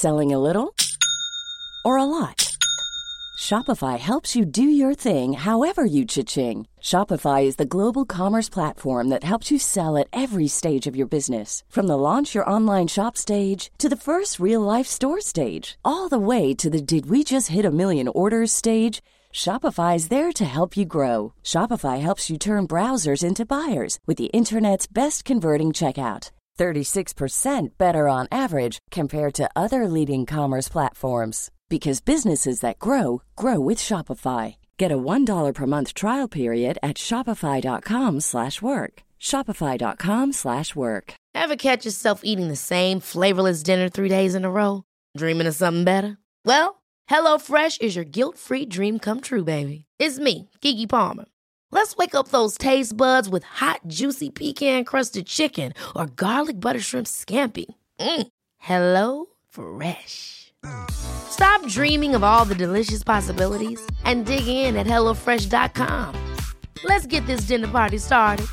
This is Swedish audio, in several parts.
Selling a little or a lot? Shopify helps you do your thing however you cha-ching. Shopify is the global commerce platform that helps you sell at every stage of your business. From the launch your online shop stage to the first real-life store stage, all the way to the did we just hit a million orders stage. Shopify is there to help you grow. Shopify helps you turn browsers into buyers with the internet's best converting checkout. 36% better on average compared to other leading commerce platforms. Because businesses that grow, grow with Shopify. Get a $1 per month trial period at shopify.com/work. Shopify.com/work. Ever catch yourself eating the same flavorless dinner 3 days in a row? Dreaming of something better? Well, HelloFresh is your guilt-free dream come true, baby. It's me, Keke Palmer. Let's wake up those taste buds with hot, juicy pecan-crusted chicken or garlic butter shrimp scampi. Hello Fresh. Stop dreaming of all the delicious possibilities and dig in at HelloFresh.com. Let's get this dinner party started.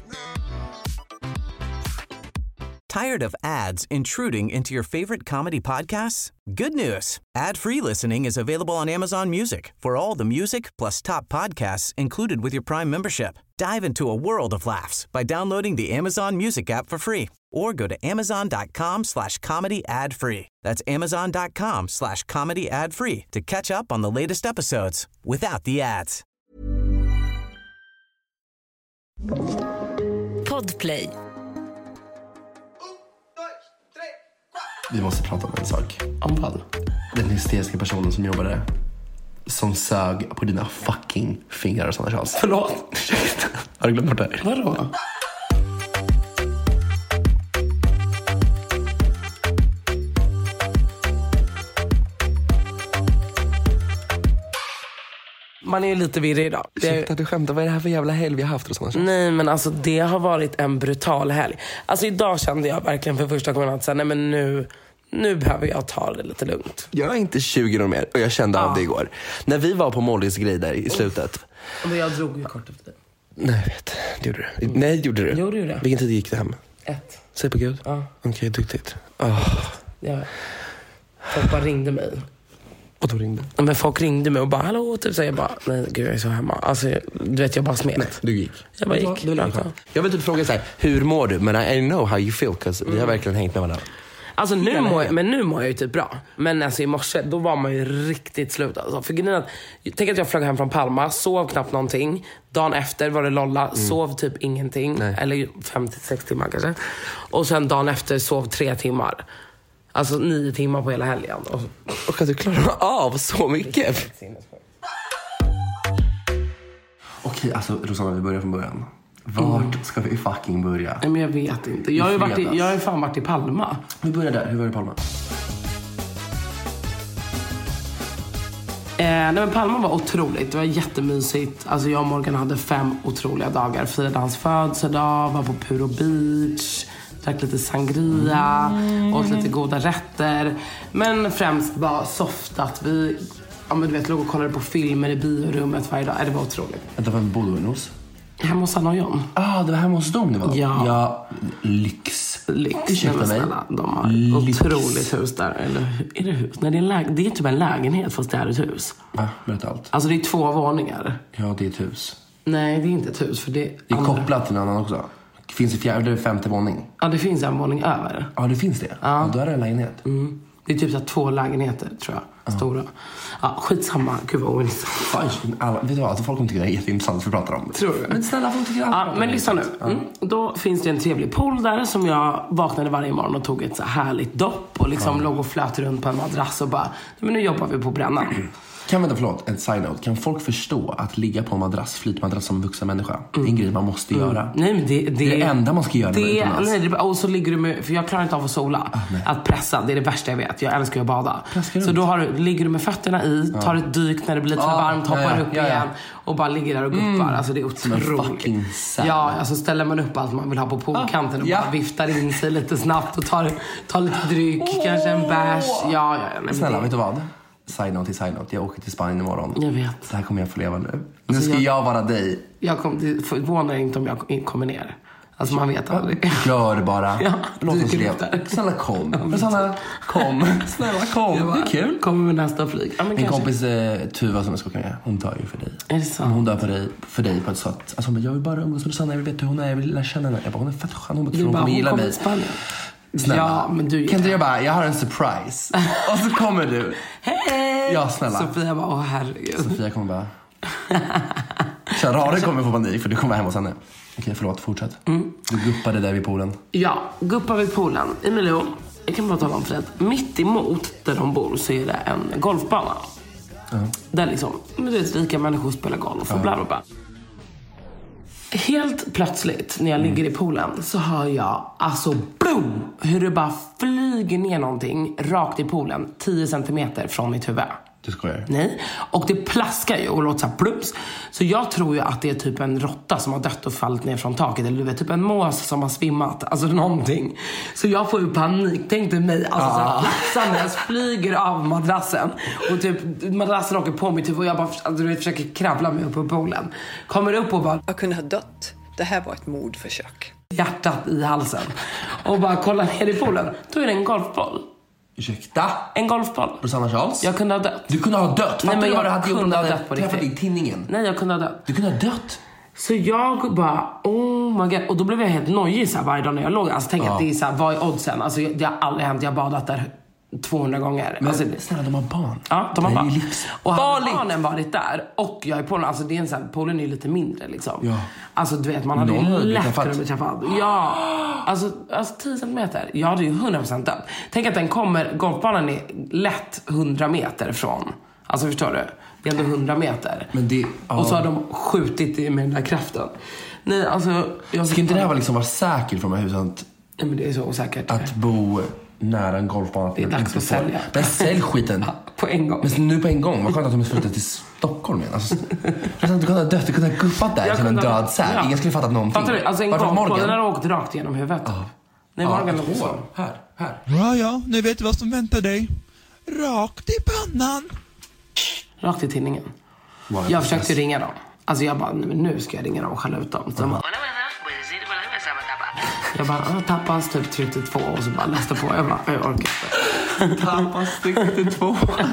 Tired of ads intruding into your favorite comedy podcasts? Good news. Ad-free listening is available on Amazon Music for all the music plus top podcasts included with your Prime membership. Dive into a world of laughs by downloading the Amazon Music app for free or go to amazon.com/comedy ad-free. That's amazon.com/comedy ad-free to catch up on the latest episodes without the ads. Podplay. Vi måste prata om en sak. Om vad? Den hysteriska personen som jobbade som sög på dina fucking fingrar och sådana Charles. Förlåt. Har du glömt bort det här? Vadå? Man är ju lite virrig idag. Ursäkta, du skämtar. Vad är det här för jävla helg vi har haft och sådana saker? Nej, men alltså det har varit en brutal helg. Alltså idag kände jag verkligen för första gången att säga, nej men nu behöver jag ta det lite lugnt. Jag är inte 20 år mer och jag kände av det igår. När vi var på Mollys grej där i slutet. Men jag drog ju kort efter det. Nej, jag vet. Det gjorde du. Nej, det gjorde du. Jo, det gjorde jag. Vilken tid gick det hem? 1. Säg på Gud. Ja. Okej, duktigt. Ja. Folk bara ringde mig. Och då ringde? Men folk ringde mig och bara, hallå, typ så jag bara, nej gud jag är så hemma. Alltså du vet, jag bara smet. Nej, du gick. Jag bara gick. Jag vill typ fråga så här, hur mår du? Men I know how you feel, 'cause vi har verkligen hängt med varandra. Alltså nu mår jag ju typ bra. Men alltså i morse, då var man ju riktigt slut alltså. För grejen är att, tänk att jag flög hem från Palma, sov knappt någonting. Dagen efter var det lolla, sov typ ingenting. Nej. Eller 5-6 timmar kanske. Och sen dagen efter sov 3 timmar. Alltså 9 timmar på hela helgen. Och att du klarar av så mycket. Okej, alltså Rosanna, vi börjar från början. Vart ska vi fucking börja? Nej, men jag vet inte. Jag har ju fan varit i Palma. Vi börjar där. Hur var det i Palma? Nej, men Palma var otroligt. Det var jättemysigt. Alltså jag och Morgan hade 5 otroliga dagar. Firade hans födelsedag, var på Puro Beach, drack lite sangria, åt lite goda rätter. Men främst var softat. Vi du vet, låg och kollade på filmer i biorummet varje dag. Det var otroligt. Det var en bodde hos? Hemma hos Anna och John. Det var hemma hos dem det var? Ja. Lyx. Ursäkta mig. De har otroligt hus där. Eller är det hus? Nej, det är typ en lägenhet fast det är ett hus. Va? Berätta allt. Alltså det är 2 våningar. Ja, det är ett hus. Nej, det är inte ett hus. För det är kopplat till en annan också. Finns det 4:e eller 5:e våning? Ja, det finns en våning över. Ja, det finns det. Ja. Då är det en lägenhet. Mm. Det är typ så 2 lägenheter, tror jag. Stora. Ja, skitsamma. Gud vad ointressant. Vet du vad? Alltså, folk kommer tycka det är jätteintressant för att prata om. Tror du? Men snälla, folk tycker allt. Ja, men lyssna nu. Då finns det en trevlig pool där som jag vaknade varje morgon och tog ett så härligt dopp. Och liksom låg och flöt runt på en madrass och bara, men nu jobbar vi på brännan. En side note. Kan folk förstå att ligga på en madrass, flytmadrass som vuxen människa? Det är en grej man måste göra. Nej, men det är det enda man ska göra. Och så ligger du med, för jag klarar inte av att sola. Att pressa, det är det värsta jag vet. Jag älskar att bada. Så då ligger du med fötterna i, tar ett dyk när det blir lite för varmt, hoppar upp igen och bara ligger där och guppar. Alltså det är otroligt. Ja, alltså ställer man upp allt man vill ha på poolkanten och bara viftar in sig lite snabbt och tar lite dryck, kanske en bärs. Snälla, vet du vad? Side note. Jag åker till Spanien imorgon. Jag vet. Det här kommer jag få leva nu. Nu ska jag vara dig. Det förvånar inte om jag kommer ner. Alltså man vet aldrig. Gör det bara. Ja, låt oss leva. Snälla kom. Snälla kom. Det är kul. Kommer med nästa flyg. Ja, min kompis Tuva som jag ska med, hon tar ju för dig. Är det så? Hon dör för dig på ett sätt. Alltså jag vill bara umgås med Susanna, jag vill veta hur hon är, jag vill lära känna henne. Jag bara, hon är fett skön, hon kommer gilla mig. Snälla. Ja, men du... Kan inte jag bara, jag har en surprise. Och så kommer du. Hej! Ja, snälla. Sofia bara, åh herregud. Sofia kommer bara... Rare kommer få panik för du kommer hem hos henne. Okej, förlåt, fortsätt. Du guppade där vid poolen. Ja, guppar vid poolen. Emilio, jag kan bara tala om för att mitt emot där de bor så är det en golfbana. Där liksom, du vet, rika människor spelar golf och bla bla bla. Helt plötsligt när jag ligger i poolen så hör jag alltså boom, hur det bara flyger ner någonting rakt i poolen 10 centimeter från mitt huvud. Du skojar? Nej, och det plaskar ju och låter så här plums. Så jag tror ju att det är typ en råtta som har dött och fallit ner från taket. Eller du vet, typ en mås som har svimmat. Alltså någonting. Så jag får ju panik, tänkte mig. Alltså så här, Sanders flyger av madrassen. Och typ madrassen åker på mig typ, och jag bara alltså, du vet, försöker kravla mig upp på poolen. Kommer upp och bara... Jag kunde ha dött. Det här var ett mordförsök. Hjärtat i halsen. Och bara kollar ner i poolen. Då är det en golfboll. Ursäkta? En golfboll. Rosanna Charles? Jag kunde ha dött. Du kunde ha dött? Nej, men jag jag kunde ha dött på riktigt. Träffade i tinningen? Nej, jag kunde ha dött. Du kunde ha dött? Så jag bara, oh my god. Och då blev jag helt nojig så här varje dag när jag låg. Alltså tänk att det är så här, vad är oddsen? Alltså det har aldrig hänt, jag har badat där 200 gånger. Men alltså, snälla, de har barn. Ja, de har barn. Och har barnen varit där och jag är på alltså det är en sån här, Polen är ju lite mindre liksom. Ja. Alltså du vet, man hade ju lätt kunnat bli träffad. Ja, alltså 10 centimeter. Jag hade ju 100% dött. Tänk att den kommer, golfbanan är lätt 100 meter från. Alltså förstår du? Det är ändå 100 meter. Men det, och så har de skjutit med den där kraften. Nej, alltså... Ska inte det här liksom vara säkert från de här huset? Nej, men det är så osäkert. Att bo nära en golfbana. Det är dags att sälja. Men sälj skiten. Ja, på en gång. Men nu på en gång. Vad skönt att de har flyttat till Stockholm igen. Alltså, du kunde ha dött. Du kunde ha guppat där som en död säl. Ja. Ingen skulle fattat någonting. Fattar du? Alltså en golfboll, den har åkt rakt genom huvudet. Nej, Morgan också. Här. Ja, nu vet du vad som väntar dig. Rakt i pannan. Rakt i tinningen. Jag försökte ringa dem. Alltså jag bara, nu ska jag ringa dem och skälla ut dem. Så jag bara, tappas typ 32 och så bara läste på. Jag bara, jag orkar inte. Tappas 32.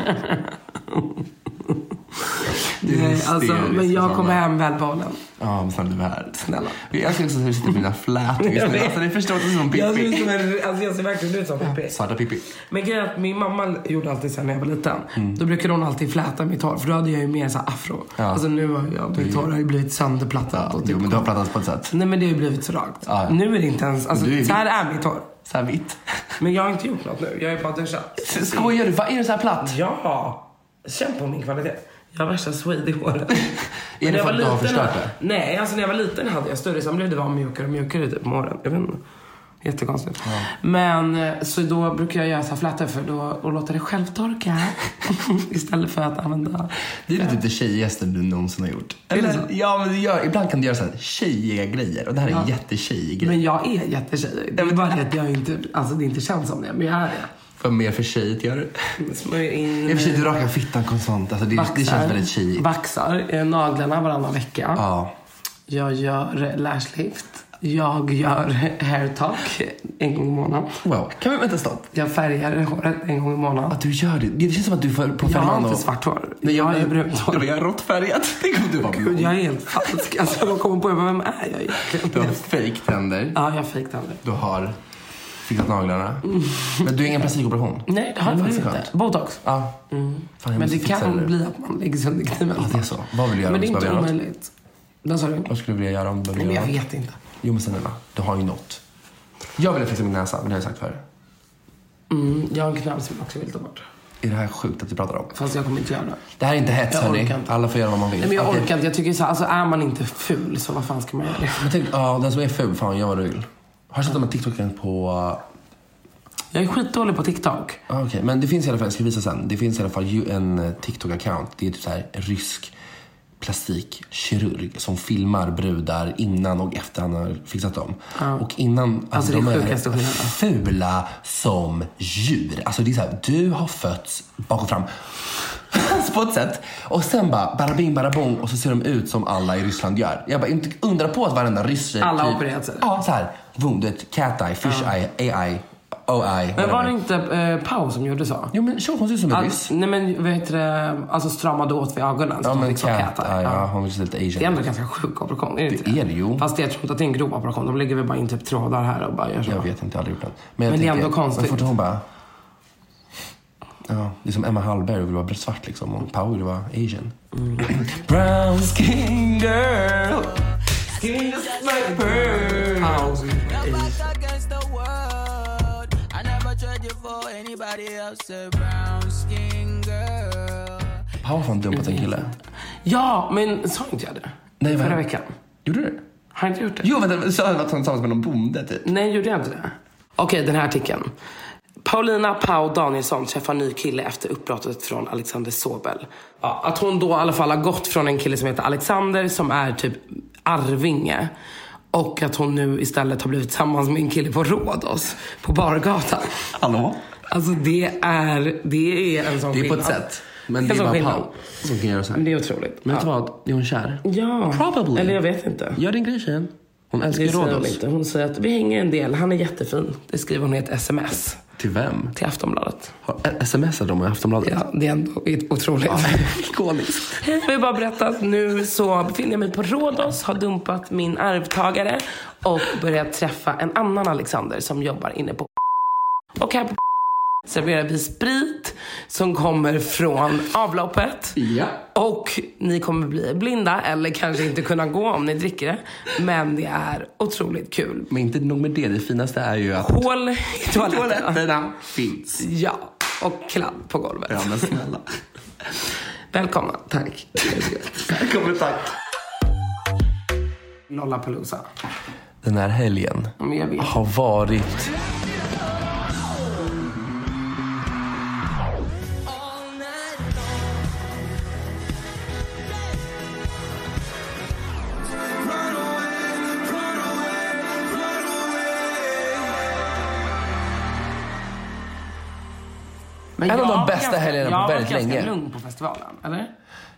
Nej, alltså, men jag kommer hem väl bollen. Ja, men snälla du är här. Snälla. Jag ska också sitta med mina flätor. Alltså det förstår inte som Pippi. Jag ser verkligen ut som Pippi. Svarta Pippi. Men grejen att min mamma gjorde alltid så när jag var liten. Då brukade hon alltid fläta mitt hår. För då hade jag ju mer så afro. Ja. Alltså nu har mitt hår har ju blivit sönderplattat. Ja, typ men du har plattat på ett sätt. Nej, men det har ju blivit så rakt. Ja. Nu är det inte ens, alltså så här är mitt hår. Så här vitt. Men jag har inte gjort något nu. Jag är bara duschat. Skojar du? Vad är det så här platt? Ja. Känn på min kvalitet. Jag har värsta swede i håret. Är det för att du har förstört det? Nej, alltså när jag var liten hade jag större. Sen blev det bara mjukare och mjukare typ på morgonen. Jag vet inte. Jättekonstigt. Ja. Men så då brukar jag göra så här flätor för då och låta det självtorka. Istället för att använda. Det är typ det tjejigaste du någonsin har gjort. Eller? Ja, men ibland kan du göra så här tjejiga grejer. Och det här är jättetjejig grej. Men jag är jättetjejig. Det är bara det att jag inte, alltså det inte känns som det. Men jag är det. För mer för tjejigt gör du. Smörjer in. I och för sig, du rakar fittan konstant. Alltså det känns väldigt tjejigt. Vaxar naglarna varannan vecka. Ja. Jag gör lashlift. Jag gör hairtalk en gång i månaden. Wow, kan vi vänta stopp? Jag färgar håret en gång i månaden. Att du gör det? Det känns som att du får på jag har inte svart hår. Nej, jag är brunt hår. Jag är råttfärgat. Det kommer du vara. Gud, jag är helt falsk. Alltså jag kommer på vem är jag egentligen? Du har fake-tänder. Ja, jag har fake-tänder. Du har fixat naglarna. Men du har ingen plastikoperation? Nej, det har jag faktiskt inte. Botox? Ja. Fan, men det kan bli att man lägger sönder kniven. Ja, det är så. Vad vill du göra? Men det är inte omöjligt. Vad sa du? Vad skulle du vilja göra om du Nej, men jag vet inte. Jo, men snälla, du har ju något. Jag vill fixa min näsa, men det har jag sagt förr. Jag har en knall som jag också vill ta bort. Är det här sjukt att du pratar om? Fast jag kommer inte göra det. Det här är inte hets, hörni. Alla får göra vad man vill. Nej, men jag orkar inte. Jag tycker så, alltså är man inte ful så vad fan ska man göra det? Men tänk, den som är ful, fan gör vad du vill. Har du sett de här TikToken på... Jag är skitdålig på TikTok. Okej, men det finns i alla fall, jag ska visa sen. Det finns i alla fall en TikTok-account. Det är typ så här rysk plastikkirurg som filmar brudar innan och efter han har fixat dem. Och innan, alltså de är fula som djur. Alltså det är så här, du har fötts bak och fram. Alltså på ett sätt. Och sen bara barabing barabong. Och så ser de ut som alla i Ryssland gör. Jag bara inte undra på att varenda ryss alla typ, opererat sig. Ja, så här. Vundet, cat eye, fish eye, AI, OI. Men var det inte Pau som gjorde så? Jo men hon ser ut som en ryss. Nej men vet du, alltså stramade åt vid ögonen. Ja men cat eye, ja hon är lite Asian. Det är ändå ganska sjuk operation, är det inte? Det är det ju. Fast jag tror inte att det är en grov operation. De lägger väl bara in typ trådar här och bara gör så. Jag vet inte, jag har aldrig gjort den. Men det är ändå konstigt. Men hon bara... Ja, det är som Emma Hallberg vill vara svart liksom. Och Pau vill vara Asian. Brown skin girl. Skin just like pearl. Pau har fan dumpat en kille. Ja, men sa inte jag det? Nej, förra veckan. Gjorde du det? Har jag inte gjort det? Jo, men sa jag att han tillsammans med någon bonde typ. Nej, gjorde jag inte det? Okej, den här artikeln. Paulina Pau Danielsson träffar ny kille efter uppbrottet från Alexander Sobel. Ja, att hon då i alla fall har gått från en kille som heter Alexander som är typ arvinge. Och att hon nu istället har blivit tillsammans med en kille på Rhodos på Bargatan. Hallå? Alltså det är en sån skillnad. Det är på ett sätt. Men det är bara Pau som kan göra så här. Men det är otroligt. Men vet du vad? Är hon kär? Ja. Probably. Eller jag vet inte. Gör din grej, tjejen. Hon älskar ju Rhodos. Hon säger att vi hänger en del. Han är jättefin. Det skriver hon i ett sms. Till vem? Till Aftonbladet. Smsar de i Aftonbladet? Ja, det är ändå otroligt. Ikoniskt. Jag vill bara berätta att nu så befinner jag mig på Rhodos, har dumpat min arvtagare och börjat träffa en annan Alexander som jobbar inne på. Och här på serverar vi sprit som kommer från avloppet. Ja. Och ni kommer bli blinda eller kanske inte kunna gå om ni dricker det. Men det är otroligt kul. Men inte nog med det, det finaste är ju att hål i toaletterna finns. Ja, och kladd på golvet. Ja, men snälla. Välkomna. Tack. Välkommen, tack. Lollapalooza. Den här helgen har varit... Men en av de bästa helgerna på väldigt länge. Jag var ganska lugn på festivalen, eller?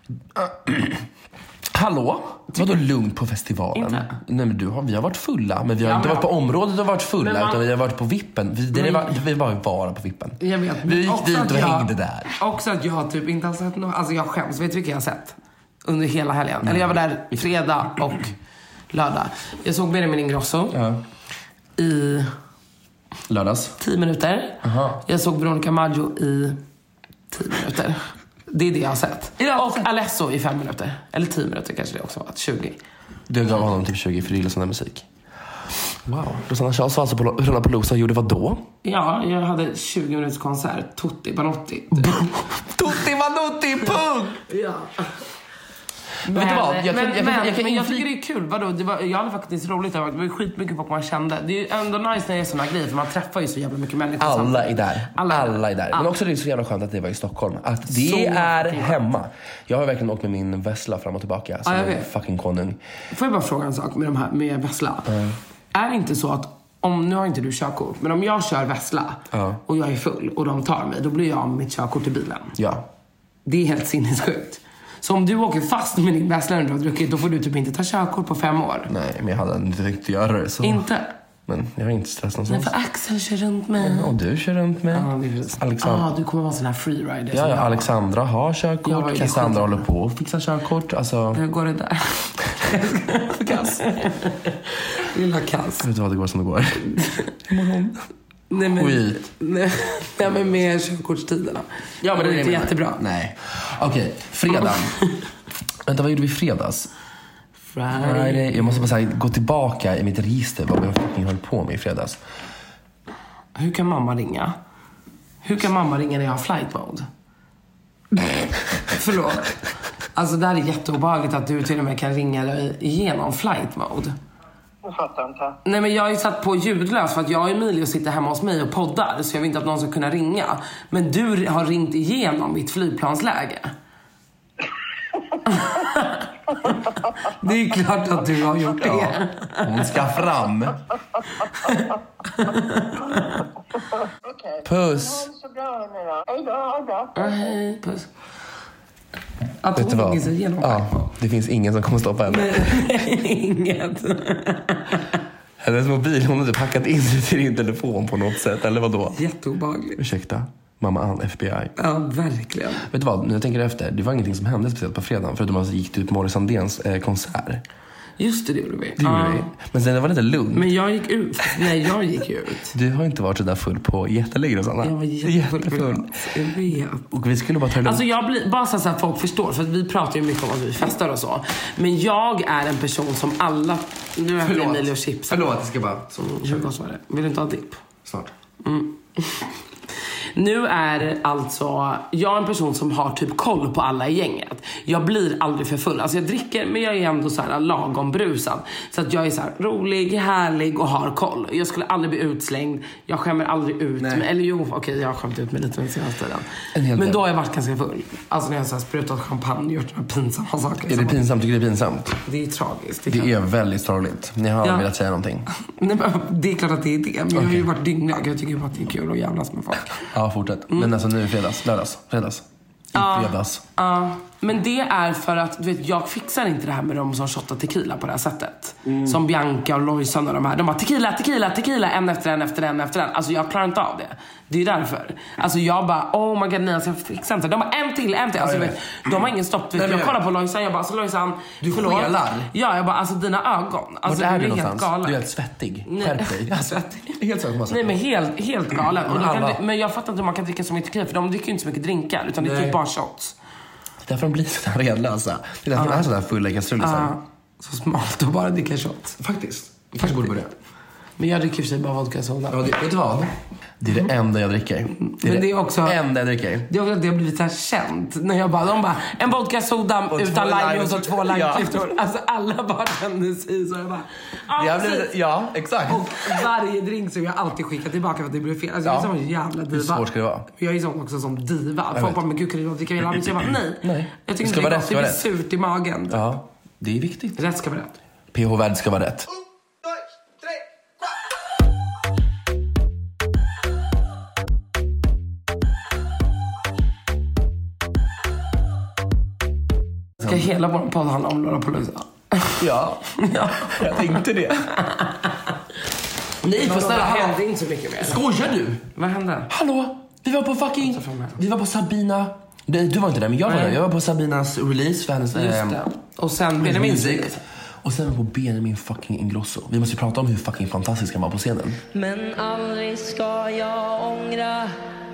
Hallå? Vadå lugnt på festivalen? Inte. Nej, men vi har varit fulla. Men vi har inte varit på området och varit fulla. Utan vi har varit på vippen. Vi var ju bara på vippen. Jag vet. Vi gick dit och hängde där. Också att jag typ inte har sett något. Alltså jag skäms. Vet du vilka jag har sett? Under hela helgen. Nej. Eller jag var där fredag och lördag. Jag såg Benjamin Ingrosso. Ja. I... lördags 10 minuter. Jag såg Veronica Maggio i 10 minuter. Det är det jag har sett. Och Alesso i 5 minuter. Eller 10 minuter kanske det också var. 20. Du gav honom typ 20 för att gilla sån här musik. Wow. Rosanna Charles var alltså på Lollapalooza och gjorde vad då? Ja, jag hade 20 minuters konsert. Tutti Banotti. Tutti Banotti, punkt! Ja. Men vet du vad? Jag tycker det är kul. Vadå? Jag hade faktiskt roligt. Det var skitmycket folk man kände. Det är ju ändå nice när det är såna grejer. För man träffar ju så jävla mycket människor. Alla är där. Alla är där. Men också det är så jävla skönt att det var i Stockholm. Att det så är hemma. Jag har verkligen åkt med min Vessla fram och tillbaka. Som en fucking konung. Får jag bara fråga en sak med de här med Vessla? Är det inte så att nu har inte du körkort, men om jag kör Vessla och jag är full och de tar mig, då blir jag med mitt körkort i bilen. Ja. Det är helt sinnessjukt. Så om du åker fast med din Vessla och du har druckit, då får du typ inte ta körkort på 5 år. Nej, men jag hade inte tänkt göra det så. Inte? Men jag har inte stress någonstans. Nej, för Axel kör runt med. Ja, och du kör runt med. Alexandra. Du kommer vara en sån här freerider. Ja, Alexandra har körkort. Cassandra håller på att fixa körkort. Alltså... Hur går det där? För Kass. Lilla Kass. Vet du vad, det går som det går. Hur mår hon? Nej, men, skit. Nej, men med körkortstiderna. Ja, men det är inte jättebra. Nej. Okej, fredag. Vänta, vad gjorde vi fredags? Friday. Jag måste bara säga, gå tillbaka i mitt register vad jag fucking höll på med i fredags. Hur kan mamma ringa? Hur kan mamma ringa när jag har flight mode? Förlåt. Alltså det här är jätteobehagligt att du till och med kan ringa dig igenom flight mode. Jag fattar inte. Nej, men jag har ju satt på ljudlös för att jag och Emilio sitter hemma hos mig och poddar. Så jag vill inte att någon ska kunna ringa. Men du har ringt igenom mitt flygplansläge. Det är klart att du har gjort det. Ja, hon ska fram. Puss. Hej, puss. Att hon lägger sig igenom. Ja, det finns ingen som kommer stoppa henne. Inget. Hennes mobil, hon hade packat in sig till din telefon på något sätt. Eller vadå? Jätteobehagligt. Ursäkta, mamma Ann, FBI. Ja, verkligen. Vet du vad, när jag tänker efter, det var ingenting som hände speciellt på fredagen. Förutom att vi gick ut på Morris Sandéns konsert. Just det gjorde vi. Det gjorde vi. Men sen det var lite lugnt. Men jag gick ut. Nej, jag gick ut. Du har inte varit så där full på jättelänge, Sanna. Jag var jättefull. Jag vet. Och vi skulle bara ta det lugnt. Alltså jag blir, bara så att folk förstår. För att vi pratar ju mycket om att vi festar och så. Men jag är en person som alla... Nu äter Emilio chips. Förlåt, jag ska bara... Hur gott var det? Vill du inte ha dipp? Snart. Nu är alltså jag en person som har typ koll på alla i gänget. Jag blir aldrig för full. Alltså jag dricker, men jag är ändå så här lagom brusad. Så att jag är så här rolig, härlig och har koll. Jag skulle aldrig bli utslängd. Jag skämmer aldrig ut mig. Eller jo, okej, jag har skämt ut mig lite den senaste tiden. Men då har jag varit ganska full. Alltså när jag har sprutat champagne, gjort några pinsamma saker. Är det pinsamt? Tycker du det är pinsamt? Det är tragiskt. Det är väldigt sorgligt. Ni har velat säga någonting. Nej, men det är klart att det är det. Men jag har ju varit dynglag. Jag tycker att det är kul att jävlas med folk. Ja, fortsätt. Men alltså nu är fredags. Fredags. Ja, men det är för att du vet, jag fixar inte det här med de som shottar tequila på det här sättet. Som Bianca och Lojsan och de här. De bara tequila, en efter en. Alltså jag klarar inte av det. Det är därför. Alltså jag bara, oh my god, nej, alltså jag fixar inte. De bara, en till. Alltså vet, de har ingen stopp. Jag kollar på Lojsan, jag bara, alltså Lojsan, du skelar? Ja, jag bara, alltså dina ögon. Alltså är du är helt galen. Du är helt svettig. Skärp dig. Svettig. Helt svett. Nej, men helt galen. Men jag fattar inte hur man kan dricka så mycket tequila. För de dricker ju inte så mycket drinkar, utan det är typ bara shots. Därför de blir så där redlösa. Det är därför de är så där fulla i kastrullen. Så smalt att bara dricka shots. Faktiskt. Vi kanske borde börja. Men jag dricker för sig bara vodka soda. Ja, vet du vad? Det är det enda jag dricker. Det är också enda jag dricker. Det har blivit så här känt. När jag bara, de bara, en vodka soda utan lime och så 2 limeklyftor. Alltså alla bara kände sig så. Jag bara, ja, exakt. Och varje drink som jag alltid skickar tillbaka för att det blir fel. Alltså jag är som en jävla diva. Hur svårt ska det vara? Jag är sån också som diva. Folk bara, men gud, kan du dricka hela lime? Så jag bara, nej. Jag tycker inte det blir surt i magen. Ja, det är viktigt. Rätt ska vara rätt. PH-värd ska vara rätt. Ska hela vår podd handla om Lollapalooza? Ja, jag tänkte det. Nej, för snälla, hände inte så mycket mer. Skojar du? Vad hände? Hallå, vi var på Sabina. Du var inte där, men jag var där. Jag var på Sabinas release för hennes... Just det. Och sen Benjamin Music. Och sen på Benjamin fucking Ingrosso. Vi måste ju prata om hur fucking fantastisk han var på scenen. Men aldrig ska jag ångra.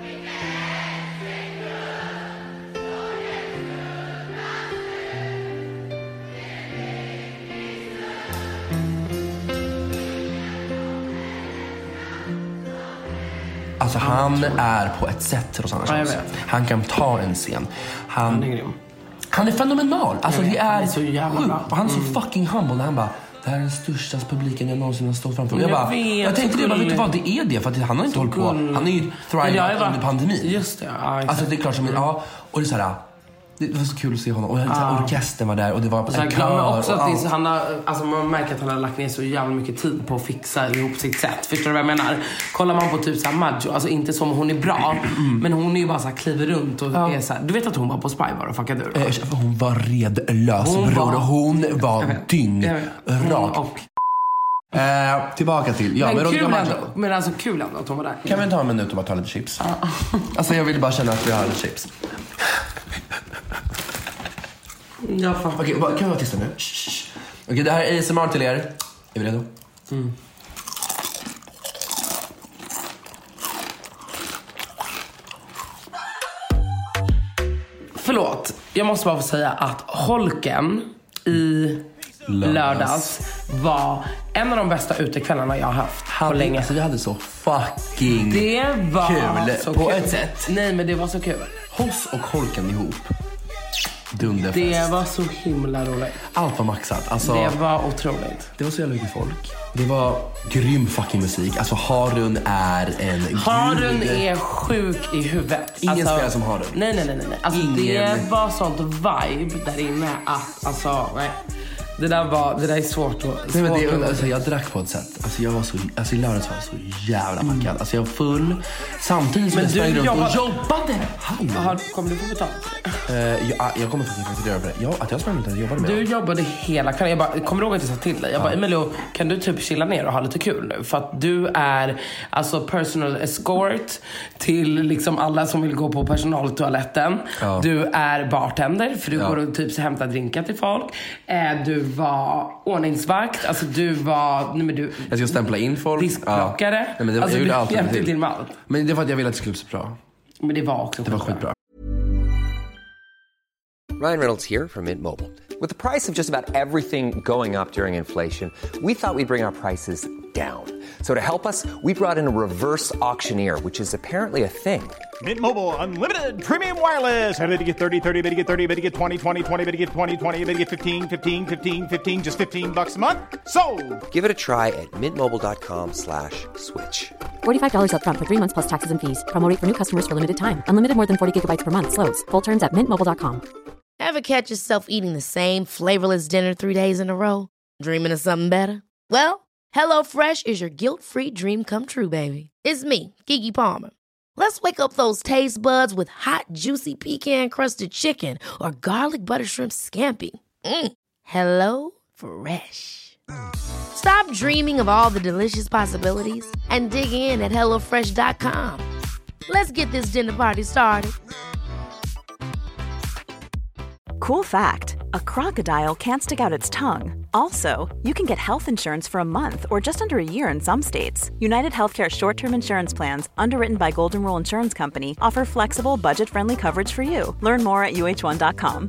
Alltså han är på ett sätt Rosanna Chans. Han kan ta en scen. Han är fenomenal. Alltså det är så jävla bra. Han är så fucking humble när han bara, det här är den största publiken jag någonsin har stått framför. Jag tänkte det, vet du vad, det är det. För att han har inte hållit på. Han är ju thrive under pandemin. Just det, alltså det är klart som och det är så här. Det var så kul att se honom. Och orkestern var där. Och det var en kör. Också att han har, alltså man märker att han har lagt ner så jävla mycket tid på att fixa ihop sitt sätt. Förstår du vad jag menar? Kollar man på typ så här Maggio, alltså inte som hon är bra. Men hon är ju bara så här, kliver runt och är så här. Du vet att hon var på Spybar och fuckade ur? Hon var redlös, bror. Hon var dyngrak. Tillbaka till men alltså kul ändå att hon var där. Kan vi ta en minut och bara ta lite chips? Alltså jag vill bara känna att vi har lite chips. Ja, fan. Okej, kan vi vara tysta nu? Okej, det här är ASMR till er. Är vi redo? Förlåt, jag måste bara få säga att Holken i lördags var en av de bästa utekvällarna jag har haft på länge. Alltså vi hade så fucking det var kul så på kul. Ett sätt. Nej, men det var så kul. Hoss och Holken ihop. Dunderfest. Det var så himla roligt. Allt var maxat. Alltså, det var otroligt. Det var så jävla mycket folk. Det var grym fucking musik. Alltså Harun är en Harun är sjuk i huvudet. Ingen spelar som Harun. Nej. Alltså det var sånt vibe där inne att alltså nej. Det där är svårt att... Nej, men alltså, jag drack på ett sätt. Alltså, i lördags var jag så jävla packad. Alltså, jag var full. Samtidigt som jag sprang runt och jobbade. Kommer du få betalt? Jag kommer faktiskt göra det. Att jag sprang runt och jobbade med. Du jobbade hela kvällen. Jag kommer ihåg att jag sa till dig. Jag bara, Emilio, kan du typ chilla ner och ha lite kul nu? För att du är alltså personal escort till liksom alla som vill gå på personaltoaletten. Ja. Du är bartender, för du går och typ hämtar drinkar till folk. Du var ordningsvakt. Alltså du var... jag ska stämpla in folk. Diskplockare. Ja. Men alltså, jag gjorde allt till med allt. Men det var att jag ville att det skulle bli så bra. Men det var också skitbra. Ryan Reynolds here from Mint Mobile. With the price of just about everything going up during inflation, we thought we'd bring our prices down. So to help us, we brought in a reverse auctioneer, which is apparently a thing. Mint Mobile Unlimited Premium Wireless. How to get 30, 30, bit to get 30, bit to get 20, 20, 20, bit to get 20, 20, bit to get 15, 15, 15, 15, just $15 a month? Sold! Give it a try at mintmobile.com/switch. $45 up front for 3 months plus taxes and fees. Promo rate for new customers for limited time. Unlimited more than 40 gigabytes per month. Slows full terms at mintmobile.com. Ever catch yourself eating the same flavorless dinner 3 days in a row? Dreaming of something better? Well, HelloFresh is your guilt-free dream come true, baby. It's me, Keke Palmer. Let's wake up those taste buds with hot, juicy pecan-crusted chicken or garlic butter shrimp scampi. Hello Fresh. Stop dreaming of all the delicious possibilities and dig in at HelloFresh.com. Let's get this dinner party started. Cool fact, a crocodile can't stick out its tongue. Also, you can get health insurance for a month or just under a year in some states. United Healthcare short-term insurance plans, underwritten by Golden Rule Insurance Company, offer flexible, budget-friendly coverage for you. Learn more at uh1.com.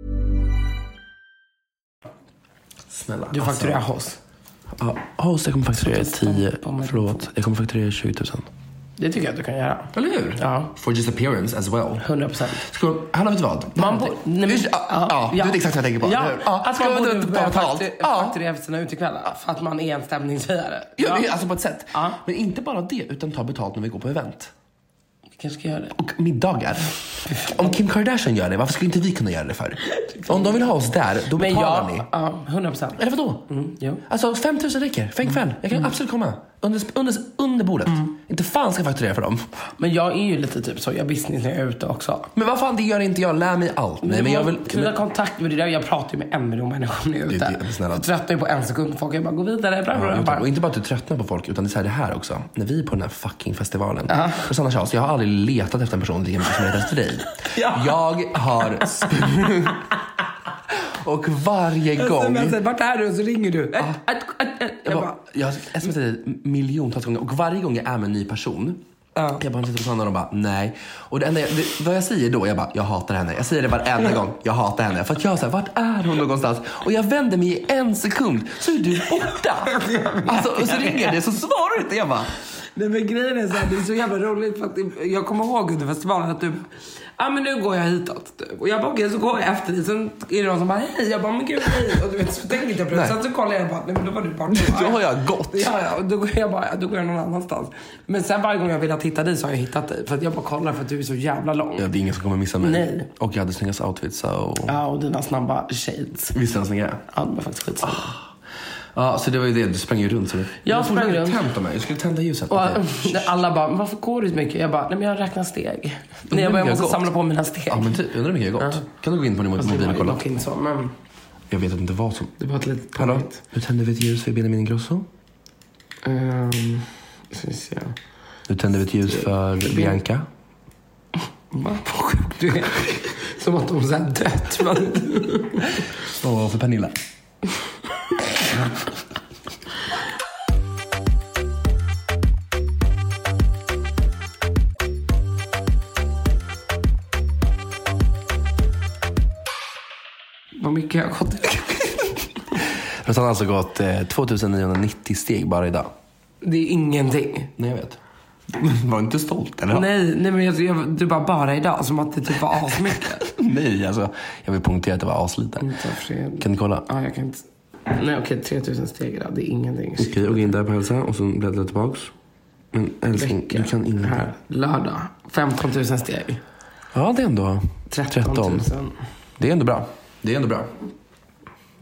Snälla. Du fakturerar hos? Ja, hos jag kommer fakturera 10. Förlåt, jag kommer fakturera 20 000. Det tycker jag att du kan göra. Eller hur? Ja. For just appearance as well. 100%. Hallå, vet du vad? Du vet exakt vad jag tänker på. Ja, att man borde fakturera för sina utekvällar. För att man är en stämningshöjare. Ja, alltså på ett sätt. Men inte bara det, utan ta betalt när vi går på event. Vi kanske ska göra det. Och middagar. Om Kim Kardashian gör det, varför skulle inte vi kunna göra det för? Om de vill ha oss där, då betalar ni. Ja, 100%. Eller vadå? Alltså 5 000 räcker, för en kväll. Jag kan absolut komma. Under bordet. Inte fan ska jag fakturera för dem. Men jag är ju lite typ så, jag business när jag är ute också. Men vad fan, det gör inte jag. Lär mig allt. Nej, men jag vill knyta kontakt med det där. Jag pratar ju med 1 miljon människor när jag är ute. Jag tröttnar ju på 1 sekund. Folk är bara, gå vidare. Och inte bara att du tröttnar på folk, utan det är så här också. När vi är på den här fucking festivalen. Och Sanna Charles, jag har aldrig letat efter en person lika mycket som jag letar efter dig. Jag har... Och varje gång... Vart är du? Så ringer du. Jag smsar dig miljontals gånger. Och varje gång jag är med en ny person... Jag bara sitter på Sanna och bara, nej. Och vad jag säger då, jag hatar henne. Jag säger det varenda gång, jag hatar henne. För att jag säger, vart är hon någonstans? Och jag vänder mig i 1 sekund, så är du borta. Alltså, och så ringer det, så svarar du inte. Jag bara... Nej, men grejen är så här, det är så jävla roligt. För att jag kommer ihåg under festivalen att du... men nu går jag hitåt. Och jag bara, okej, så går jag efter dig. Sen är det någon som bara, hej. Jag bara, men gud, hej. Och du vet, så tänkte jag plötsligt. Sen så kollar jag bara, nej, men då var du bara... Då har jag gått. Ja, och då går jag någon annanstans. Men sen varje gång jag vill hitta dig så har jag hittat dig. För att jag bara kollar för att du är så jävla lång. Ja, det är ingen som kommer missa mig. Nej. Och jag hade snyggast outfits, så... Ja, och dina snabba shades. Visst är den snygga? Ja, det var faktiskt skitsnygga. Ja, så det var ju det. Du sprang ju runt. Så jag sprang runt. Jag skulle tända ljuset. Och alla bara, varför går du så mycket? Jag bara, nej, men jag räknar steg. Nej, jag måste samla på mina steg. Ja, men undrar hur mycket jag har gått. Kan du gå in på din mobil och kolla? Men... Jag vet inte vad som... Det var ett litet påmitt. Hallå? Nu tänder vi ett ljus för Benjamin Ingrosso. Nu tänder vi ett ljus för Bianca. Vad sjukt du är. Som att de har dött. Och för Pernilla. Vad mycket jag har gått. Han har alltså gått 2990 steg bara idag. Det är ingenting. Nej, jag vet. Var inte stolt, eller? Nej, men du bara idag. Som att det typ var asmycket. Nej, alltså. Jag vill punktera att det var aslite. Kan du kolla? Ja, jag kan inte. Nej, okej, 3000 steg idag. Det är ingenting. Okej, och in där på hälsa. Och så bläddra tillbaks. Men älskling, du kan in här. Lördag. 15 000 steg. Ja, det är ändå 13 000. Det är ändå bra. Det är ändå bra.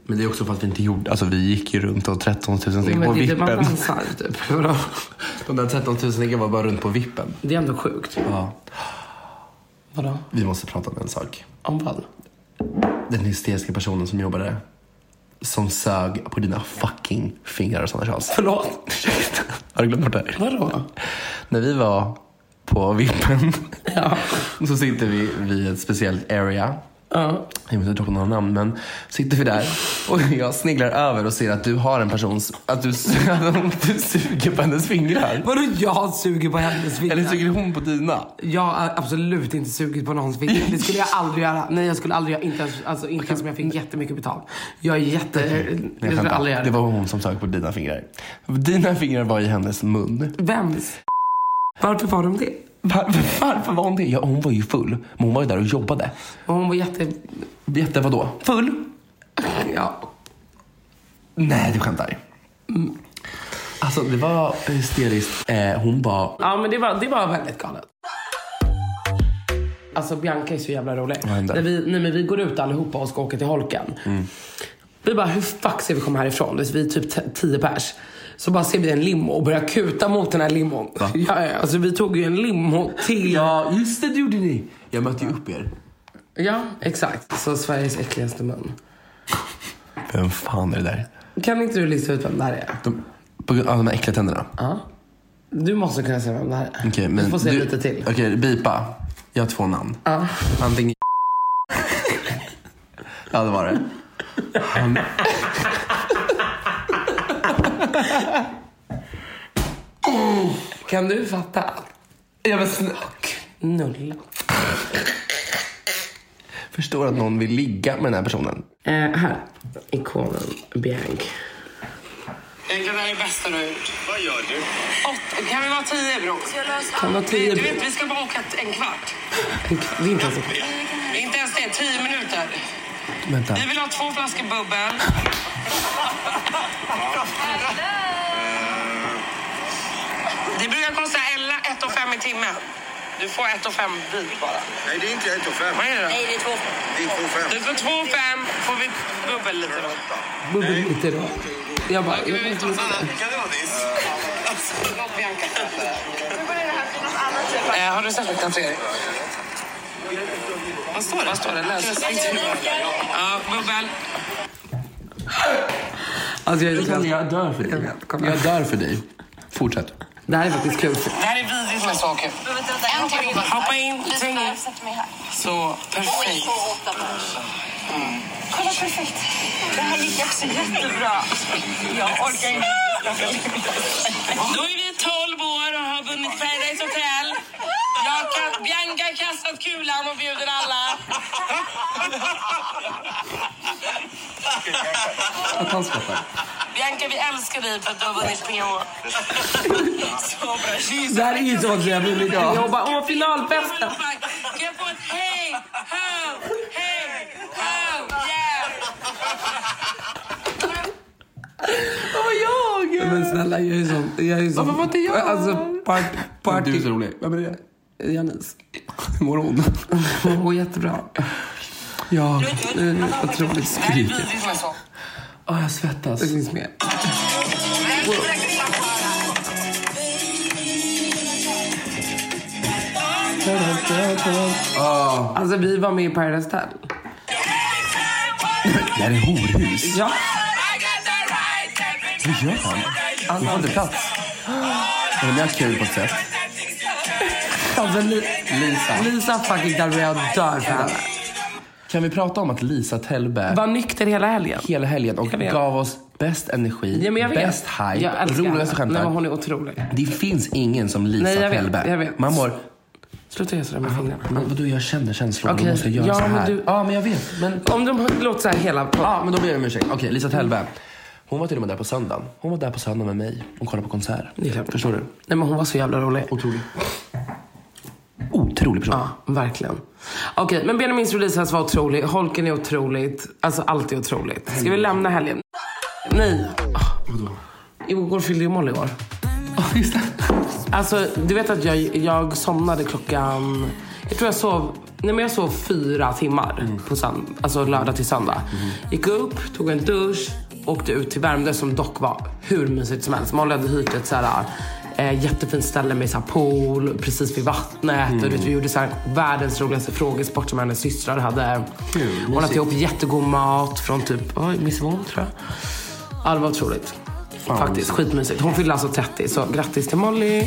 Men det är också för att vi inte gjorde... Alltså vi gick ju runt och 13 000 steg på vippen. Men det dansar typ. De där 13 000 steg var bara runt på vippen. Det är ändå sjukt. Ja. Vadå? Vi måste prata om en sak. Om vad? Den hysteriska personen som jobbade som sög på dina fucking fingrar och sådana Charles. Förlåt. Har du glömt bort det här? Vadå? När vi var på vippen så sitter vi vid ett speciellt area. Jag vet inte droppa några namn, men sitter vi där och jag sneglar över och ser att du har en person, att du suger på hennes fingrar. Vadå jag suger på hennes fingrar? Eller suger hon på dina? Jag har absolut inte sugit på någons fingrar. Det skulle jag aldrig göra. Nej, jag skulle aldrig göra. Inte som jag fick jättemycket betalt. Jag är jag skulle aldrig göra. Det var hon som sög på dina fingrar. Dina fingrar var i hennes mun. Vems? Varför var de det? Varför var hon det? Ja, hon var ju full. Men hon var ju där och jobbade. Och hon var Jätte vadå? Full? Ja. Nej, du skämtar. Alltså, det var hysteriskt. Hon var... Ja, men det var väldigt galet. Alltså, Bianca är så jävla rolig. När vi går ut allihopa och ska åka till Holken. Vi bara, hur fuck ska vi komma härifrån? Vi är typ 10 pers. Så bara ser vi en limo och börjar kuta mot den här limon. Ja, alltså vi tog ju en limo till... Ja, just det gjorde ni. Jag mötte ju upp er. Ja, exakt. Så Sveriges äckligaste mun. Vem fan är det där? Kan inte du lista ut vem det här är? De här äckliga tänderna? Ja. Du måste kunna säga vem det här är. Okej, men du får se lite till. Okej, bipa. Jag har 2 namn. Ja. Antingen... Ja, det var det. Kan du fatta? Jag vill nulla. Förstår att någon vill ligga med den här personen. Här. Ikonen Bianca. Egentligen är det bästa du har gjort. Vad gör du? 8. Kan vi vara 10, bro? Kan vara 10, du vet, vi ska bara åka en kvart. Det är inte ens inte ens det, 10 minuter. Vänta. Vi vill ha 2 flaskor bubbel. Det brukar kosta 1,5 i timmen. Du får 1,5 bil bara. Nej, det är inte 1,5. Vad är det då? Nej, det är 2,5. Det är 2,5. Du får 2,5. Får vi bubbel lite då? Bubbel lite då? Jag bara... Kan det vara diss? Har du sett mitt entré? Vad står det? Vad står det? Läs. Ja, bubbel. Alltså jag dör för dig. Jag dör för dig. Fortsätt. Det här är faktiskt kul. Det här är vidrigt med saker. Hoppa in. Så, perfekt. Kolla, perfekt. Det här gick också jättebra. Jag orkar inte. Då är vi 12 år och har vunnit Paradise Hotel. Bianca har kastat kulan och bjuder alla. Att han skrattar. Bianca, vi älskar dig för att du har vunnit PH. Det här är ju så att jag vill inte jobba. Finalfesten. Kan jag få ett hej, ho, hej, ho, yeah. Vad jag? Men snälla, jag är så... Varför var inte jag? Alltså, party. Du är så rolig. Vem är det? Janis. Hur mår hon? Hon mår jättebra. Ja. Otroligt skriker. Jag svettas. Det finns mer. Alltså, vi var med i Paradise Hotel. Det här är horhus. Ja. Vad gör han? Han har inte plats. Det är mer kul på ett sätt. Alltså, Lisa fucking Dalby, jag dör för henne. Kan vi prata om att Lisa Tellberg var nykter hela helgen och gav oss bäst energi, bäst hype, roligaste skämtar. Hon är otrolig. Det finns ingen som Lisa Tellberg. Jag vet. Man mår... Sluta göra sådär med fingrarna. Men vadå, jag känner känslor. Okay. Du måste göra så här. Ja, men jag vet. Men... Om de låter så här hela... Ja, men då ber jag om ursäkt. Okej, Lisa Tellberg. Hon var till och med där på söndagen. Hon var där på söndagen med mig. Hon kollade på konsert. Förstår du? Nej, men hon var så jävla rolig. Otrolig person. Ja, verkligen. Okej, men Benjamins release var otrolig. Holken är otroligt. Alltså, allt är otroligt. Ska vi lämna helgen? Nej. Igår fyllde ju Molly år. Just det. Alltså, du vet att jag somnade klockan... Jag tror jag sov 4 timmar på alltså lördag till söndag. Gick upp, tog en dusch, åkte ut till Värmdö som dock var hur mysigt som helst. Man hade hyrt ett såhär jättefint ställe med så här pool precis vid vattnet. Och vi gjorde så här världens roligaste frågesport som hennes systrar hade. Ordnat ihop jättegod mat från typ Miss Von, tror jag. Ja, det var otroligt. Faktiskt, skitmysigt. Hon fyllde alltså 30, så grattis till Molly.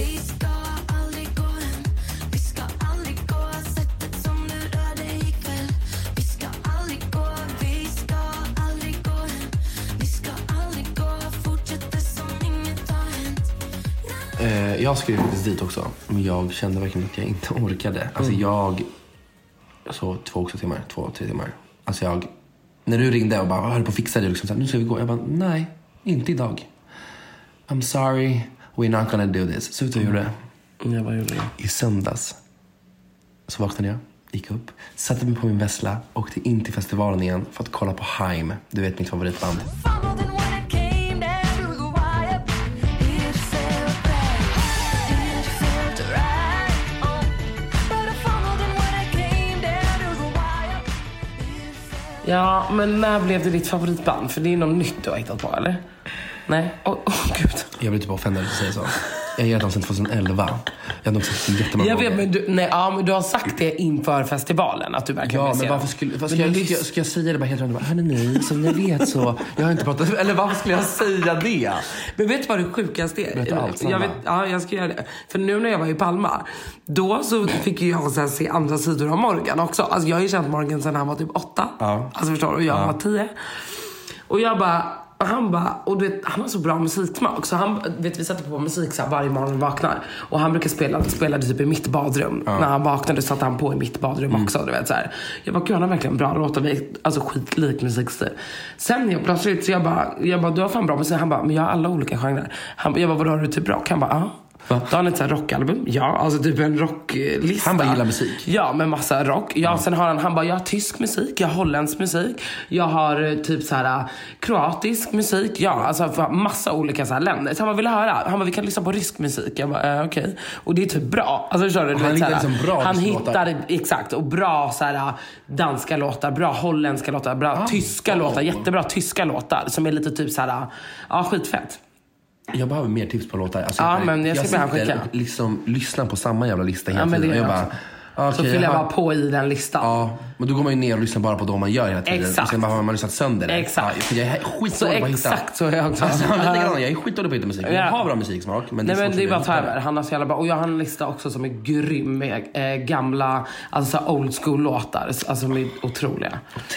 Jag skrev faktiskt dit också, men jag kände verkligen att jag inte orkade. Alltså jag sov 2-3 timmar. Alltså när du ringde och bara höll på att fixa det liksom, så här, nu ska vi gå. Jag bara, nej, inte idag. I'm sorry, we're not gonna do this. Så jag gjorde det. Ja, vad gjorde du? I söndags så vaknade jag, gick upp, satte mig på min vässla, åkte in till festivalen igen för att kolla på Haim. Du vet, mitt favoritband. Ja, men när blev det ditt favoritband? För det är något nytt du har hittat på, eller? Nej? Gud. Jag blir typ offended att säga så. Jag ger dem sedan 2011. Jag har nog sagt det jättemånga gånger. Men du har sagt det inför festivalen att du verkligen vill se. Ja, men varför ska jag säga det bara helt random? Hörni ni, som ni vet så jag har inte pratat, eller varför skulle jag säga det? Men vet du vad det sjukaste är? Jag ska göra det. För nu när jag var i Palma, då så fick jag så här se andra sidor av Morgan också. Alltså jag har ju känt Morgan sedan han var typ 8. Ja. Alltså förstår du, och jag var 10. Och jag bara, han bara, och du vet, han har så bra musiksmak. Så han, vet, vi sätter på musik så här varje morgon och vaknar. Och han brukar spela typ i mitt badrum. När han vaknade satt han på i mitt badrum också, du vet så här. Jag bara, gud, han har verkligen bra låtar. Alltså skitlik musikstil. Sen jag plötsligt, så jag bara, du har fan bra musik. Han bara, men jag har alla olika genrer. Jag bara, vadå, har du typ rock? Han bara, ja. Då har han ett så här rockalbum. Ja, alltså typ en rocklista. Han bara gillar musik. Ja, med massa rock. Ja, sen har han bara, jag har tysk musik, jag har holländsk musik. Jag har typ så här kroatisk musik. Ja, alltså massa olika så här länder. Så han bara, vill höra? Han bara, vi kan lyssna på rysk musik. Jag bara, okej. Och det är typ bra. Alltså förstår du? Han hittar liksom bra. Han hittar, exakt. Och bra så här danska låtar, bra holländska låtar, bra tyska låtar. Jättebra tyska låtar. Som är lite typ så här, ja, skitfett. Jag behöver mer tips på låtar. Alltså, men jag sitter liksom lyssna på samma jävla lista hela tiden. Jag bara, okay, så fyller jag bara på i den listan. Ja, men då går man ju ner och lyssnar bara på de man gör hela tiden. Exakt. Och sen bara har man lyssnat sönder det. Exakt. För jag är skitdålig på att hitta. Exakt så är jag också. Alltså, jag är skitdålig på att hitta musik. Jag har bra musiksmak. Men det är bara Tyler. Han har så jävla bra. Och jag har en lista också som är grym med gamla, alltså old school låtar. Alltså som är otroliga.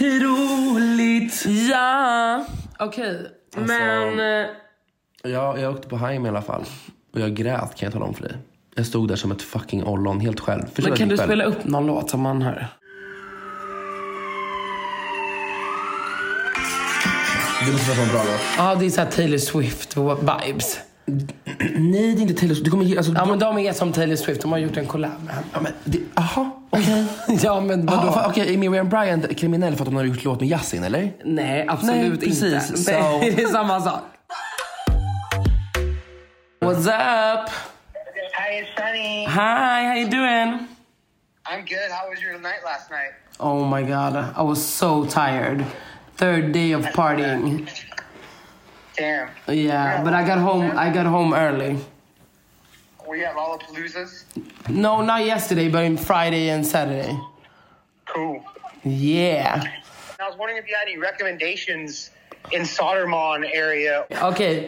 Otroligt. Ja. Okej. Alltså, men... Jag åkte på Haim i alla fall. Och jag grät, kan jag tala om för dig. Jag stod där som ett fucking ollon, helt själv. Men kan du spela upp någon låt som man hör? Det måste vara en bra låt. Ja, det är så här Taylor Swift vibes. Nej, det är inte Taylor Swift. Alltså, men de är som Taylor Swift. De har gjort en collab med henne. Ja, men okej. Ja, men vadå? Okej, är Miriam Bryant kriminell för att hon har gjort låt med Yasin, eller? Nej, absolut inte. Så... Det är samma sak. What's up? Hi, it's Sunny. Hi, how you doing? I'm good. How was your night last night? Oh my God, I was so tired. Third day of partying. Damn. Yeah, but I got home early. Were you at Lollapaloozas? No, not yesterday, but on Friday and Saturday. Cool. Yeah. I was wondering if you had any recommendations in Sodermalm area. Okay.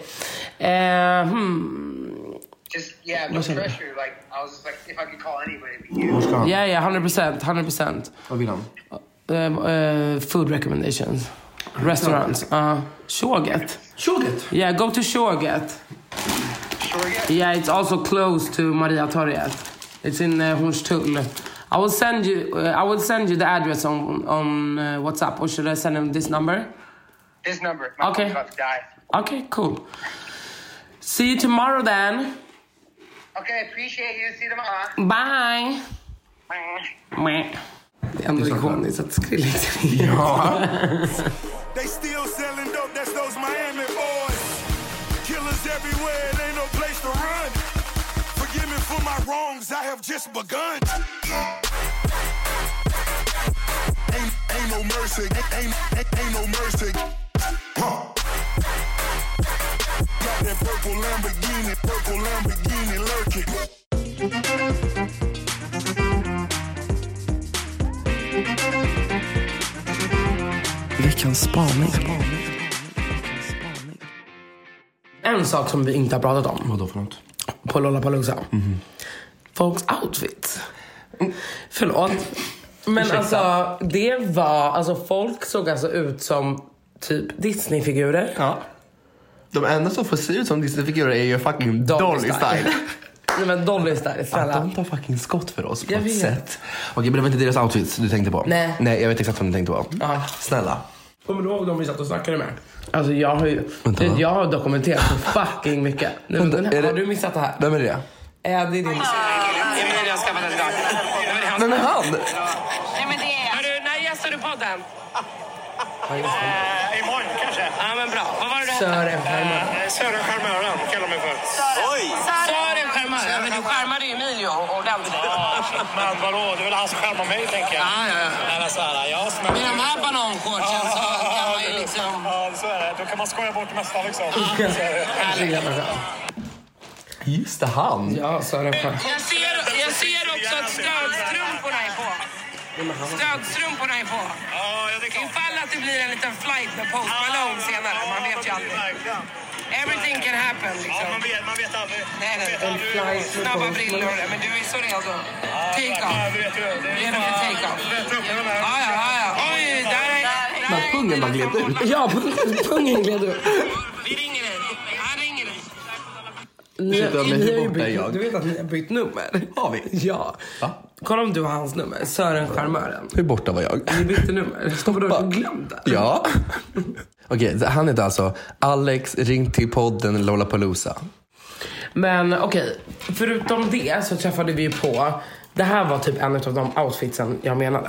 Just, no pressure. Like, I was just like, if I could call anybody, it'd be you. Yeah, 100%. Vad vill han? Food recommendations. Restaurants. Shorget. Yeah, go to Shorget. Yeah, it's also close to Mariatorget. It's in Hornstull. I will send you the address on WhatsApp. Or should I send him this number? This number. My mom's about to die. Okay, cool. See you tomorrow then. Okay, appreciate you. See you tomorrow. Bye. Bye. Det är ändå ikoniskt att Skrillex. Ja. They still selling dope, that's those Miami boys. Killers everywhere, it ain't no place to run. Forgive me for my wrongs, I have just begun. mercy. Ain't no mercy. Got that purple Lamborghini lurking. Veckans spaning. En sak som vi inte har pratat om. Vadå för något? På Lollapalooza. Folks outfit. Förlåt. Men alltså, det var... Alltså, folk såg alltså ut som typ Disney-figurer. Ja. De enda som får se ut som Disney-figurer är ju fucking Dolly Style. Nej, men Dolly Style, snälla. Att de tar fucking skott för oss på ett sätt. Okej, men det var inte deras outfits du tänkte på. Nej, jag vet exakt vad du tänkte på. Snälla. Kommer du ihåg de vi satt och snackade med? Alltså jag har ju... Jag har dokumenterat så fucking mycket. Har du missat det här? Vem är det? Det är din... Emilia har skaffat ett lag. Vem är han? Nej, men det är... Hörru, när gästar du podden? Imorgon kanske. Ja, men bra. Vad var det? Sören Charmören. Sören Charmören kallar mig för. Oj! Sören Charmören. Men du charmade ju Emilio ordentligt. Men vadå? Det är väl han som charmar mig, tänker jag. Ja. Eller så här, med de här bananshortsen så kan man ju liksom... Ja, så är det. Då kan man skoja bort det mesta liksom. Just det, han. Ja, Sören Charmören. Jag ser också att stödstrumporna är på. Stödstrumporna är på. Ifall att det blir en liten flight med Post Malone senare. Man vet ju aldrig. Everything can happen liksom. Ja, man vet aldrig. Nej. Snabba brillor. Men du är så redo. Take off. Redo för take off. Ja. Oj, där är... Men pungen bara gled ut. Ja, pungen gled ut. Vi ringer dig. Han ringer dig. Du vet att ni har bytt nummer. Har vi? Ja. Kolla om du har hans nummer. Sören Charmören. Hur borta var jag? Ni bytte nummer. Stoppar du och glömde? Ja. Okej, han heter alltså Alex, ring till podden Lollapalooza. Men okej, förutom det så träffade vi på... Det här var typ en av de outfitsen jag menade.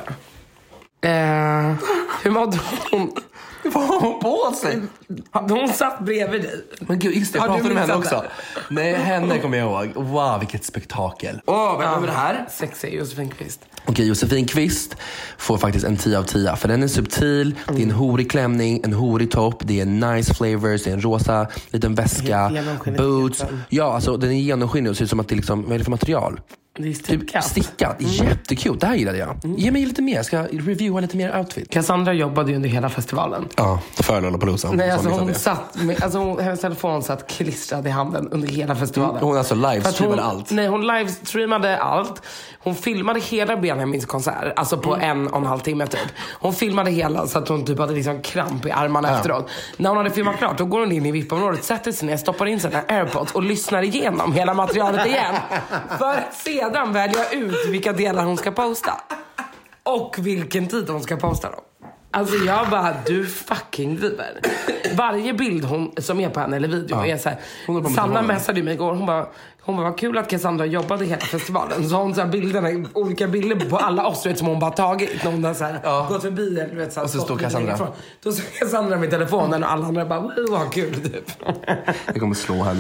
Hur mådde hon? Vad har hon på sig? Hon satt bredvid dig. Men gud, just det, jag pratade med henne också. Nej, henne kommer jag ihåg. Wow, vilket spektakel. Vem är det här? Sexy, Josefin Kvist. Okej, Josefin Kvist får faktiskt en 10 av 10. För den är subtil, det är en horig klänning, en horig topp, det är nice flavors, det är en rosa liten väska, boots. Ja, alltså den är genomskinlig och ser ut som att det liksom, vad är det för material? Det är stickat. Stickat, jättekul, det här gillade jag. Ge mig lite mer, jag ska reviewa lite mer outfit. Cassandra jobbade ju under hela festivalen. Ja, för Lollapalooza. Nej, alltså hon satt med, hennes telefon satt klistrad i handen under hela festivalen. Hon alltså livestreamade allt. Nej, hon livestreamade allt. Hon filmade hela Benjamins konsert, alltså på 1,5 timme typ. Hon filmade hela så att hon typ hade liksom kramp i armarna efteråt. När hon hade filmat klart, då går hon in i VIP-området, sätter sig ner, stoppar in sina AirPods och lyssnar igenom hela materialet igen. För att sedan välja ut vilka delar hon ska posta. Och vilken tid hon ska posta dem. Alltså jag bara, du fucking driver. Varje bild som är på henne eller video är så här. Sanna messade mig igår, hon bara vad kul att Cassandra jobbade hela festivalen. Så hon så här bilderna, olika bilder på alla oss som hon bara tagit. Någon där så här, gått förbi eller vet så här, och så står Cassandra. Då står Cassandra med telefonen och alla andra bara, vad kul typ. Jag kommer slå henne.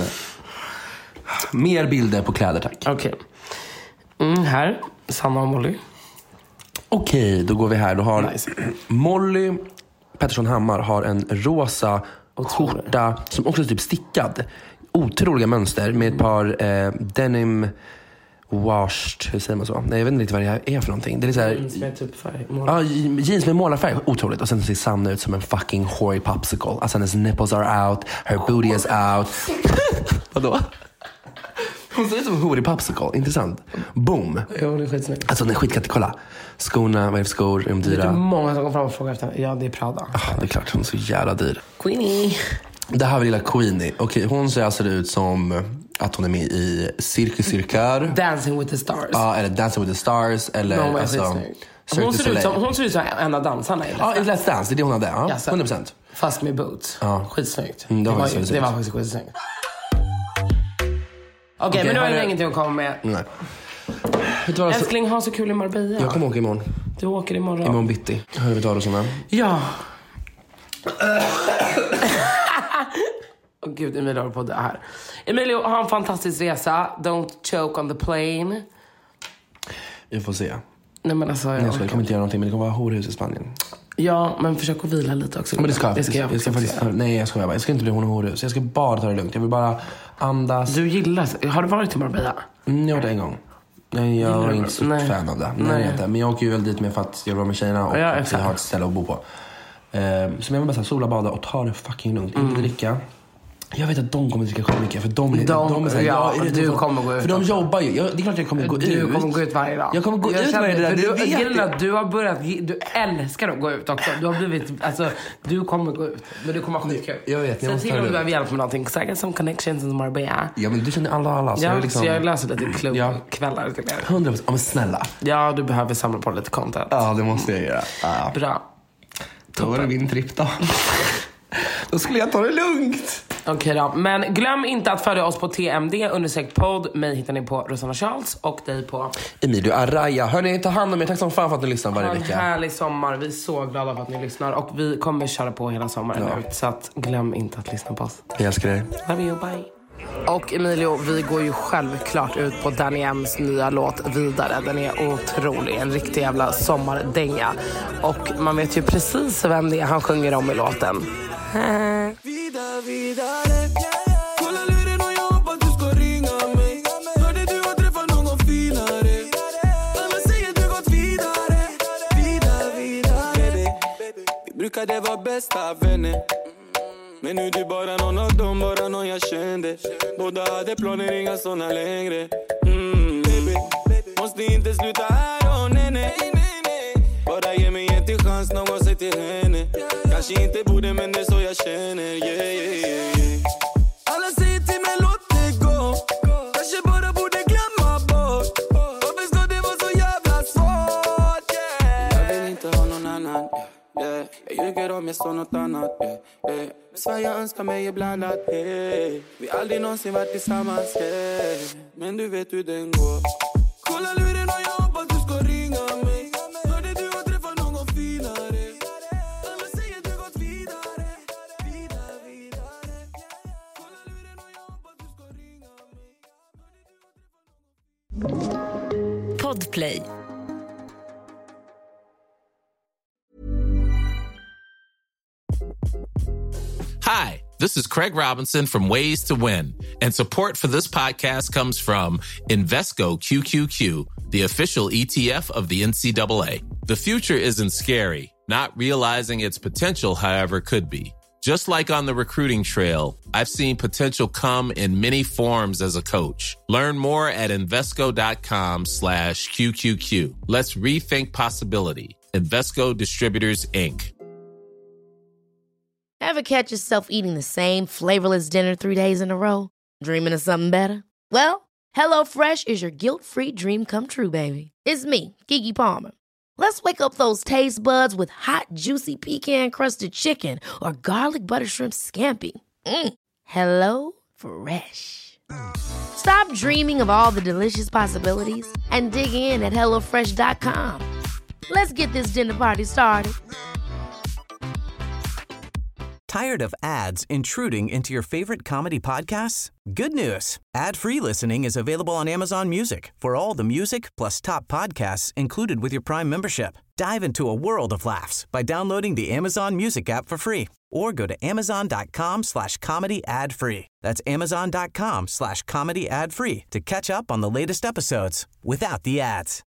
Mer bilder på kläder, tack. Okej. Här, Sanna och Molly. Okej, då går vi här. Då har Molly Pettersson Hammar har en rosa skjorta som också är typ stickad. Otroliga mönster med ett par denim washed, hur säger man så? Nej, jag vet inte riktigt vad det här är för någonting. Det är så här, jeans med typ färg. Ja, jeans med målarfärg. Otroligt. Och sen ser Sanna ut som en fucking hoary popsicle. Alltså hennes nipples are out, her booty is out. Vadå? Hon ser ut som en horig popsicle. Intressant. Boom. Ja, det är skitsnygg. Alltså den är skitkattig. Kolla. Skorna, vad är det för skor? Är de dyra? Det är många som går fram och frågar efter henne. Ja, det är Prada. Det är klart, hon är så jävla dyr. Queenie. Det här var lilla Queenie. Okej, hon ser alltså ut som att hon är med i Cirkus Cirkör. Dancing with the Stars. Ja, eller Dancing with the Stars. Eller hon ser ut som en av dansarna. Ja, i Let's Dance. Det är det hon hade. Ja, 100%. Fast med boots. Ja. Skitsnyggt. Det var faktiskt skitsnyggt. Okej, men nu har jag ingenting att komma med. Nej. Älskling, ha så kul i Marbella. Jag kommer åka imorgon. Du åker imorgon. Imorgon bitti. Hör vi tar och såna. Ja. Gud, Emilio har på det här. Emilio har en fantastisk resa. Don't choke on the plane. Vi får se. Nej, men alltså, jag kommer inte göra någonting, men det kommer vara horhus i Spanien. Ja, men försök att vila lite också. Men det ska jag faktiskt. Nej, jag skojar bara. Jag ska inte bli horus. Jag ska bara ta det lugnt. Jag vill bara andas. Du gillar... Har du varit i Marbella? Jag har det en gång. Nej, jag är inte så fan av det. Nej. Inte. Men jag åker ju väl dit med för att jag var med tjejerna och jag har ett ställe att bo på. Så jag vill bara sola, bada och ta det fucking lugnt. Inte dricka. Jag vet att de kommer dricka mycket för de är så här, du kommer gå ut. För de jobbar ju. Det är klart jag kommer gå ut. Du kommer gå ut varje dag. Jag kommer gå ut varje dag. Du har börjat, du älskar att gå ut också. Du har blivit, alltså, du kommer gå ut. Men du kommer ha skitkul. Jag vet, jag måste ta det. Sen till om du behöver hjälp med någonting. Så I got some connections in Marbella. Ja, men du känner alla. Så jag liksom... så jag löser lite klubbkvällar. 100%, men snälla. Ja, du behöver samla på lite content. Ja, det måste jag göra. Bra. Då var det min tripp då. Då skulle jag ta det lugnt. Okej då, men glöm inte att följa oss på TMD_podd. Mig hittar ni på Rosanna Charles och dig på Emilio Araya. Hörni, ta hand om er. Tack så fan för att ni lyssnar varje vecka. En härlig sommar. Vi är så glada för att ni lyssnar. Och vi kommer köra på hela sommaren ut. Så att glöm inte att lyssna på oss. Jag älskar er. Love you, bye. Och Emilio, vi går ju självklart ut på Danny M's nya låt Vidare. Den är otrolig, en riktig jävla sommardänga. Och man vet ju precis vem det är han sjunger om i låten. Vidare. Kolla luren och jag hoppas du ska ringa mig. Hörde du har träffat någon finare. Alla säger du gått vidare. Vidare. Vi brukade vara bästa vänner. Men nu du bara någon av dem, bara någon jag kände. Båda hade planer, inga såna längre. Baby, måste inte sluta här, oh nej. Bara ge mig en till chans, någon säg till henne. Kanske inte borde, men det är så jag känner, yeah. Alla säger till mig, låt det gå. Kanske bara borde glömma bort. Varför ska det vara så jävla svårt, yeah. Jag vill inte ha någon annan, yeah. Jag ljuger om jag står något annat, yeah. Men Sverige önskar mig ibland att, hey, vi aldrig någonsin varit tillsammans, yeah. Men du vet hur den går. Kolla luren och jag hoppas du ska ringa mig. Hörde du har träffat någon finare. Alla säger du gått vidare. Kolla luren och jag hoppas du ska ringa mig. Podplay. Hi, this is Craig Robinson from Ways to Win, and support for this podcast comes from Invesco QQQ, the official ETF of the NCAA. The future isn't scary. Not realizing its potential, however, could be. Just like on the recruiting trail, I've seen potential come in many forms as a coach. Learn more at Invesco.com/QQQ. Let's rethink possibility. Invesco Distributors, Inc. Ever catch yourself eating the same flavorless dinner 3 days in a row? Dreaming of something better? Well, HelloFresh is your guilt-free dream come true, baby. It's me, Keke Palmer. Let's wake up those taste buds with hot, juicy pecan-crusted chicken or garlic butter shrimp scampi. Hello Fresh. Stop dreaming of all the delicious possibilities and dig in at HelloFresh.com. Let's get this dinner party started. Tired of ads intruding into your favorite comedy podcasts? Good news. Ad-free listening is available on Amazon Music for all the music plus top podcasts included with your Prime membership. Dive into a world of laughs by downloading the Amazon Music app for free or go to amazon.com/comedy ad-free. That's amazon.com/comedy ad-free to catch up on the latest episodes without the ads.